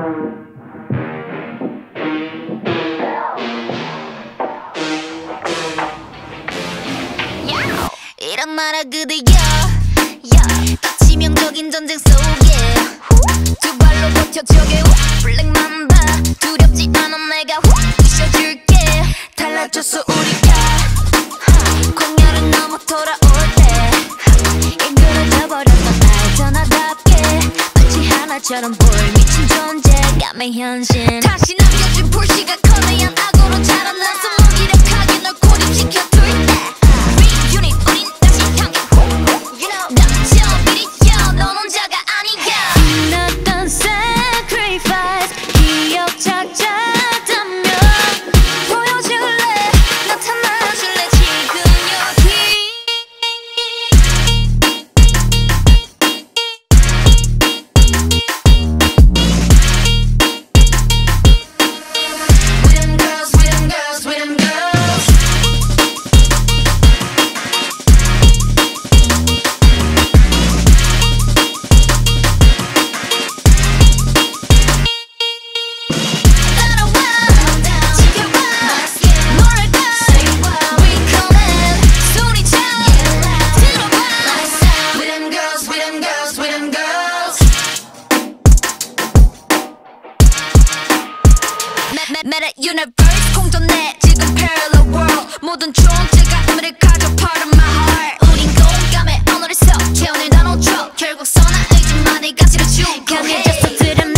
이런 나라 그대여 치명적인 전쟁 속에 두 발로 버텨 저게 블랙 맘바 두렵지 않아 내가 부셔줄게 달라졌어 우리가 공연을 넘어 돌아올 때 일그러져 버렸던 알잖아답게 마치 하나처럼 보일 미친 존재감의 현신 다시 남겨진 불씨가 커내한 악으로 자라난 무기력하게 널 고립시켜둘 때 Meta universe 공존해 지금 parallel world 모든 존재가 의미를 가져 part of my heart 우린 공감해 언어를 섞여 오늘 다 놓쳐 결국 선한 의지만의 가치를 주 강해져서 드러난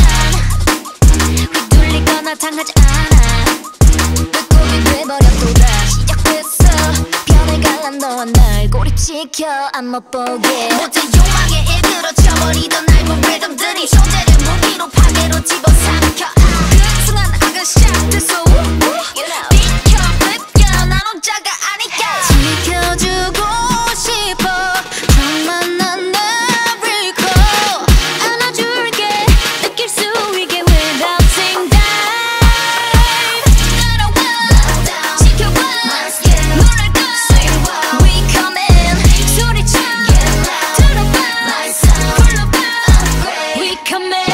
휘둘리거나 당하지 않아 불꽃이 돼버려 또다시 시작됐어 변해갈란 너와 날 고립시켜 안 못보게 모두 욕망에 일그러져 버리던 날본 리듬들이 존재를 무기로 파괴로 집어삼켜 순간 I got shot this so 비켜 비켜 난 혼자가 아니야 지켜주고 싶어 정말 난 every call 안아줄게 느낄 수 있게 without saying die 따라와 지켜봐 노래가 We coming 소리쳐 들어봐 불러봐 We coming